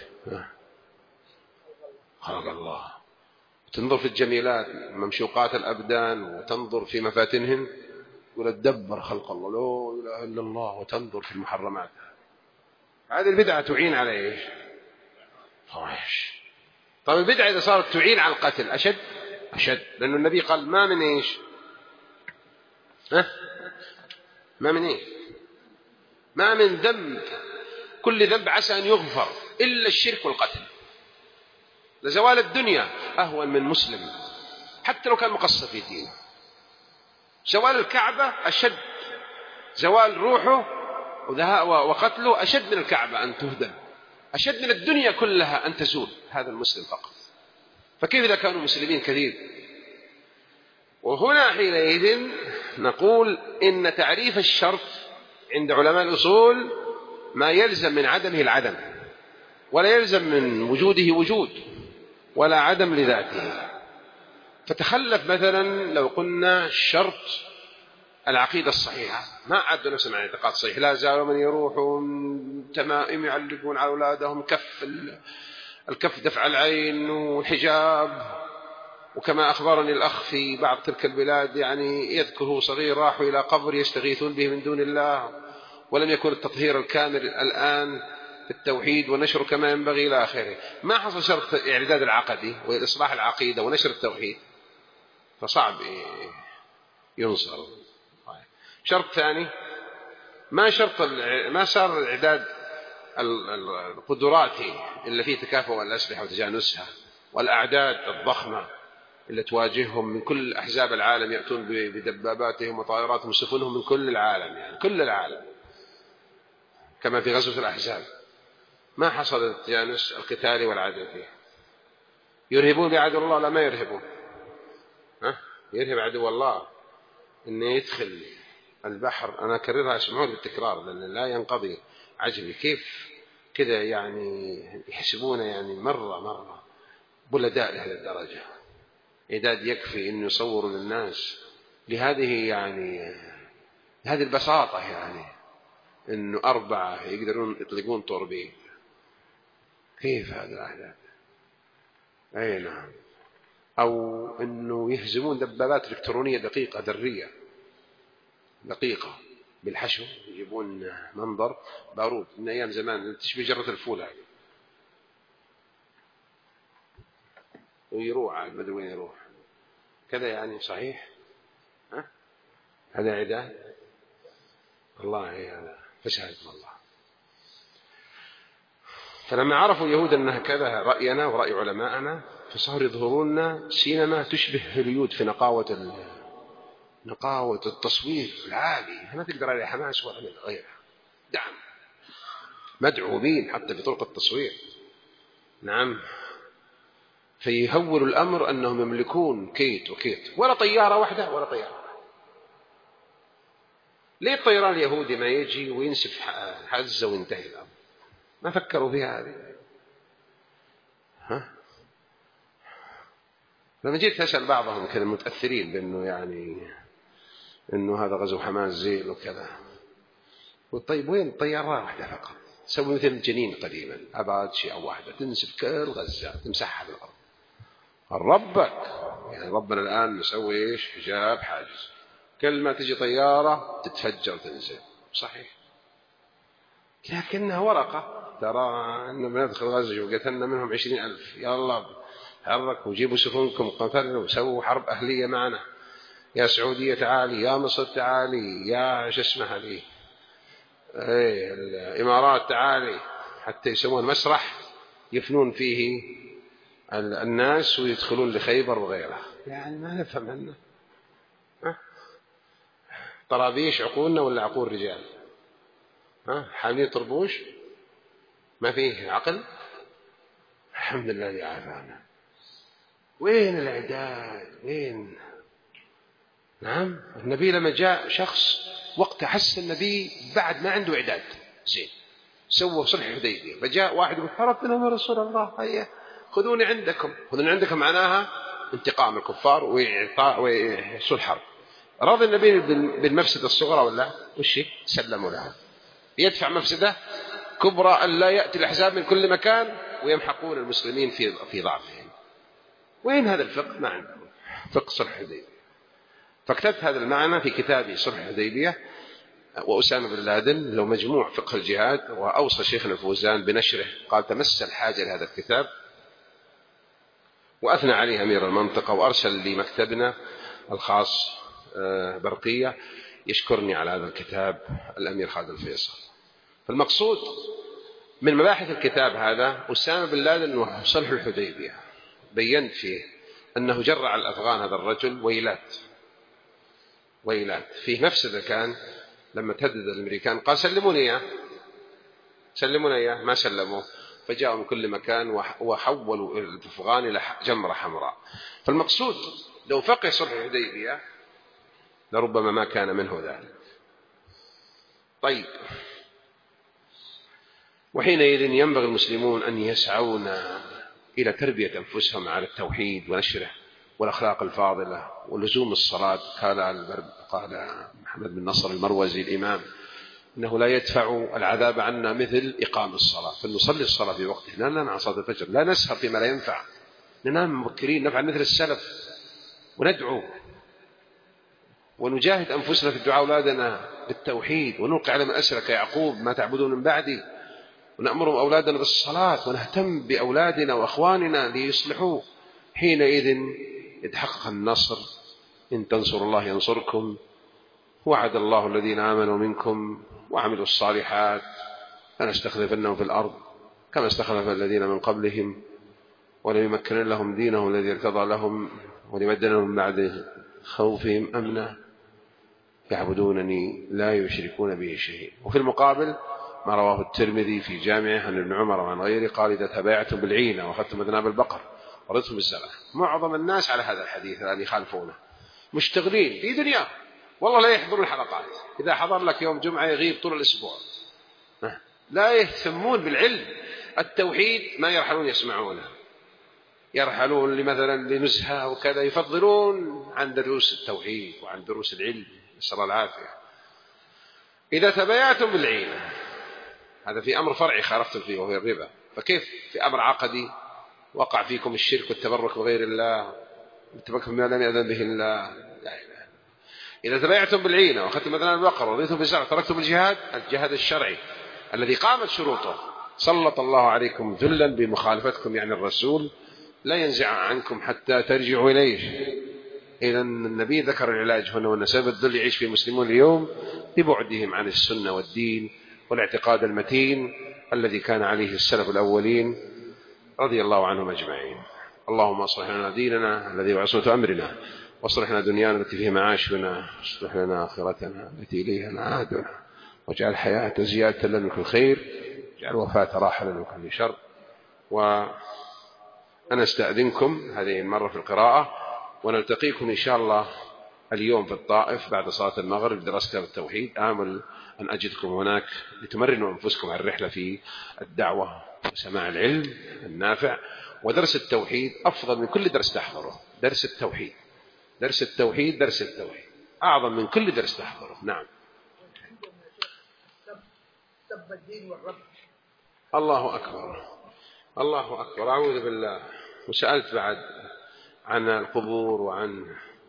[SPEAKER 1] خلق الله، تنظر في الجميلات ممشوقات الأبدان وتنظر في مفاتنهن، يقول تدبر خلق الله لا إله إلا الله، وتنظر في المحرمات. هذه البدعة تعين على إيش؟ فواحش. طيب البدعة إذا صارت تعين على القتل أشد؟ أشد، لأن النبي قال ما من إيش؟ ها؟ ما من إيش؟ ما من ذنب، كل ذنب عسى أن يغفر إلا الشرك والقتل. لزوال الدنيا أهون من مسلم حتى لو كان مقصر في دينه. زوال الكعبة أشد، زوال روحه وقتله أشد من الكعبة أن تهدم، أشد من الدنيا كلها أن تزول هذا المسلم فقط. فكيف إذا كانوا مسلمين كثير؟ وهنا حينئذ نقول إن تعريف الشرط عند علماء الأصول ما يلزم من عدمه العدم، ولا يلزم من وجوده وجود، ولا عدم لذاته. فتخلف مثلا لو قلنا شرط العقيدة الصحيحة، ما عدوا نفسهم عن اعتقاد صحيح، لا زالوا من يروحون تمائم يعلقون على أولادهم كف الكف دفع العين وحجاب. وكما أخبرني الأخ في بعض تلك البلاد يعني يذكره صغير راحوا إلى قبر يستغيثون به من دون الله، ولم يكن التطهير الكامل الآن في التوحيد ونشر كما ينبغي إلى آخره. ما حصل شرط إعداد العقدي وإصلاح العقيدة ونشر التوحيد، فصعب ينصر. شرط ثاني ما شرط ما صار الإعداد القدراتي إلا فيه تكافؤ الأسلحة وتجانسها، والأعداد الضخمة اللي تواجههم من كل أحزاب العالم، يأتون بدباباتهم وطائراتهم وسفنهم من كل العالم، يعني كل العالم كما في غزوة الأحزاب. ما حصل التجانس القتالي والعددي. يرهبون بعدو الله لا ما يرهبون، ها؟ يرهب عدو الله إنه يدخل البحر. أنا أكررها اسمعون بالتكرار لأن لا ينقضي عجبي كيف كذا يعني يحسبون يعني مرة مرة بلداء لهذه الدرجة، إعداد يكفي إنه يصوروا للناس لهذه يعني هذه البساطة، يعني إنه أربعة يقدرون يطلقون طوربين. كيف هذا الأعداد؟ أي نعم. أو إنه يهزمون دبابات إلكترونية دقيقة ذرية دقيقة بالحشو، يجيبون منظر بارود من أيام زمان تشبه جرة الفول هذه، ويروح عاد ما أدري وين يروح كذا، يعني صحيح ها؟ هذا عداد الله، هذا فساد الله. فلما عرفوا اليهود أنها كذا رأينا ورأي علماءنا، فصاروا يظهرون سينما تشبه هوليود في نقاوة نقاوة التصوير العالي، ما تقدر عليه حماس ولا من غيره، دعم مدعومين حتى في طرق التصوير. نعم. فيهول الأمر أنهم يملكون كيت وكيت، ولا طيارة واحدة ولا طيارة واحدة. ليه الطيران اليهودي ما يجي وينسف حزة وينتهي الأمر؟ ما فكروا فيها هذه. ها؟ لما جيت أسأل بعضهم كذا متأثرين بأنه يعني أنه هذا غزو حماس زين وكذا، طيب وين طيارة واحدة فقط تسوي مثل الجنين قديما، أبعد شيء أو واحدة تنسف كل غزة تمسحها بالأرض. ربك يعني ربنا الآن نسوي إيش؟ حجاب حاجز، كل ما تجي طيارة تتفجر تنزل. صحيح، لكنها ورقة. ترى أن بندخل غزة وقتلنا منهم عشرين ألف، يا الله حركوا وجيبوا سفنكم قتلوا وسووا حرب أهلية معنا، يا سعودية تعالي، يا مصر تعالي، يا شو اسمها لي ايه الإمارات تعالي، حتى يسوون مسرح يفنون فيه الناس ويدخلون لخيبر وغيره. يعني ما نفهم عنه. طرابيش عقولنا ولا عقول رجال؟ ها حاملين طربوش ما فيه عقل؟ الحمد لله اللي عافانا. وين الإعداد؟ وين؟ نعم النبي لما جاء شخص وقت حس النبي بعد ما عنده إعداد زين، سووا صلح الحديبية، فجاء واحد يقول هربنا من رسول الله، هيا خذوني عندكم. خذوني عندكم معناها انتقام الكفار ويحصل حرب. رضي النبي بالمفسدة الصغرى ولا وش سلموا لها؟ يدفع مفسدة كبرى أن لا يأتي الأحزاب من كل مكان ويمحقون المسلمين في في ضعفهم. وين هذا الفقه؟ ما عندهم فقه صلح الحديبية. فاكتبت هذا المعنى في كتابي صلح الحديبية. وأسامة بن لادن لو مجموع فقه الجهاد، وأوصى شيخنا الفوزان بنشره، قال تمس الحاجة لهذا الكتاب، وأثنى عليه أمير المنطقة، وأرسل لي مكتبنا الخاص برقية يشكرني على هذا الكتاب الأمير خالد الفيصل. فالمقصود من مباحث الكتاب هذا أسامة بن لادن وصلح الحديبية، بينت فيه أنه جرع الأفغان هذا الرجل ويلات ويلات فيه مفسدة. كان لما تهدد الأمريكان قال سلموني إياه سلموني إياه، ما سلموه، فجاءوا من كل مكان وحولوا الأفغان إلى جمرة حمراء. فالمقصود لو فقه صلح الحديبية لربما ما كان منه ذلك. طيب، وحينئذ ينبغي المسلمون أن يسعون إلى تربية أنفسهم على التوحيد ونشره والأخلاق الفاضلة ولزوم الصلاة. قال قال محمد بن نصر المروزي الإمام إنه لا يدفع العذاب عنا مثل إقام الصلاة، فلنصلي الصلاة في وقتها، لا ننام عن صلاة الفجر، لا نسهر فيما لا ينفع، ننام مبكرين، نفعل مثل السلف، وندعو ونجاهد أنفسنا في الدعاء أولادنا بالتوحيد، ونلقي على من أسرك يعقوب ما تعبدون من بعدي، ونأمر أولادنا بالصلاة، ونهتم بأولادنا وأخواننا ليصلحوا. حينئذ يتحقق النصر. إن تنصروا الله ينصركم، وعد الله الذين آمنوا منكم وعملوا الصالحات فنستخلفنهم في الأرض كما استخلف الذين من قبلهم وليمكنن لهم دينهم الذي ارتضى لهم وليبدلنهم من بعد خوفهم أمنا يعبدونني لا يشركون به شيئا. وفي المقابل ما رواه الترمذي في جامعه عن ابن عمر وعن غيره قال إذا تبايعتم بالعينة وأخذتم أذناب البقر ورضتم بالزرع. معظم الناس على هذا الحديث الذي يخالفونه مشتغلين في دنيا، والله لا يحضرون الحلقات، إذا حضر لك يوم جمعة يغيب طول الأسبوع، لا يهتمون بالعلم. التوحيد ما يرحلون يسمعونه، يرحلون لمثلا لنزهة وكذا، يفضلون عن دروس التوحيد وعن دروس العلم، نسأل الله العافية. إذا تبايعتم بالعينة، هذا في أمر فرعي خالفتم فيه وهو الربا، فكيف في أمر عقدي وقع فيكم الشرك والتبرك بغير الله والتبرك بما لم يأذن به الله؟ لا إله. إذا تبايعتم بالعينة وأخذتم مثلا البقر ورضيتم بالزرع تركتم الجهاد، الجهاد الشرعي الذي قامت شروطه، سلط الله عليكم ذلا بمخالفتكم يعني الرسول، لا ينزع عنكم حتى ترجعوا إليه. إذا النبي ذكر العلاج هنا، وأن سبب الذل يعيش في المسلمون اليوم ببعدهم عن السنة والدين والاعتقاد المتين الذي كان عليه السلف الأولين رضي الله عنهم أجمعين. اللهم اصلح لنا ديننا الذي هو عصمة أمرنا، واصلح لنا دنيانا التي فيها معاشنا، واصلح لنا آخرتنا التي إليها معادنا، واجعل الحياة زيادة لنا في الخير، واجعل الوفاة راحة لنا من كل شر. وأنا استأذنكم هذه المرة في القراءة، ونلتقيكم إن شاء الله اليوم في الطائف بعد صلاة المغرب دراسة كتاب التوحيد. آمل أن أجدكم هناك لتمرنوا أنفسكم على الرحلة في الدعوة وسماع العلم النافع. ودرس التوحيد أفضل من كل درس تحضره، درس التوحيد درس التوحيد درس التوحيد أعظم من كل درس تحضره. نعم. الله أكبر الله أكبر، أعوذ بالله. وسألت بعد عن القبور وعن،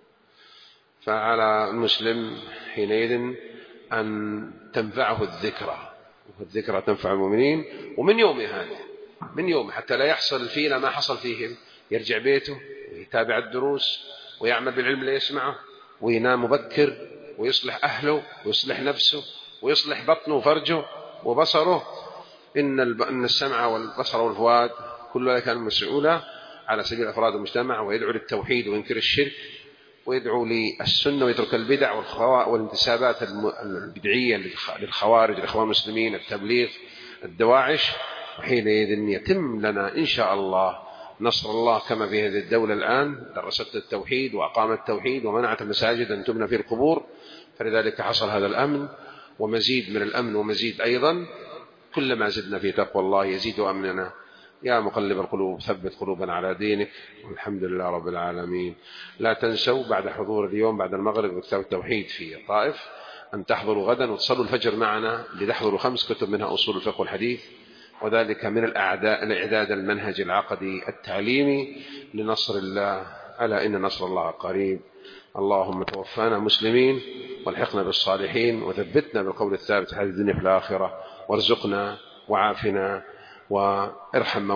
[SPEAKER 1] فعلى المسلم حينئذ أن تنفعه الذكرى، والذكرى تنفع المؤمنين. ومن يوم هذا من يوم حتى لا يحصل فينا ما حصل فيهم، يرجع بيته ويتابع الدروس ويعمل بالعلم اللي يسمعه، وينام مبكر ويصلح أهله ويصلح نفسه ويصلح بطنه وفرجه وبصره. إن السمع والبصر والفؤاد كل ذلك كان مسؤولا على سبيل أفراد المجتمع، ويدعو للتوحيد وينكر الشرك ويدعو للسنة ويترك البدع والانتسابات البدعية للخوارج الإخوان المسلمين التبليغ الدواعش. وحينئذ يتم لنا إن شاء الله نصر الله كما في هذه الدولة الآن درست التوحيد وأقامت التوحيد ومنعت المساجد أن تبنى في القبور، فلذلك حصل هذا الأمن ومزيد من الأمن ومزيد أيضا. كلما زدنا في تقوى الله يزيد أمننا. يا مقلب القلوب ثبت قلوبنا على دينك، والحمد لله رب العالمين. لا تنسوا بعد حضور اليوم بعد المغرب كتاب التوحيد في الطائف أن تحضروا غدا وتصلوا الفجر معنا لتحضروا خمس كتب منها أصول الفقه والحديث، وذلك من الإعداد المنهج العقدي التعليمي لنصر الله. ألا إن نصر الله قريب. اللهم توفانا مسلمين والحقنا بالصالحين وثبتنا بالقول الثابت في هذه الدنيا في الآخرة، وارزقنا وعافنا وارحم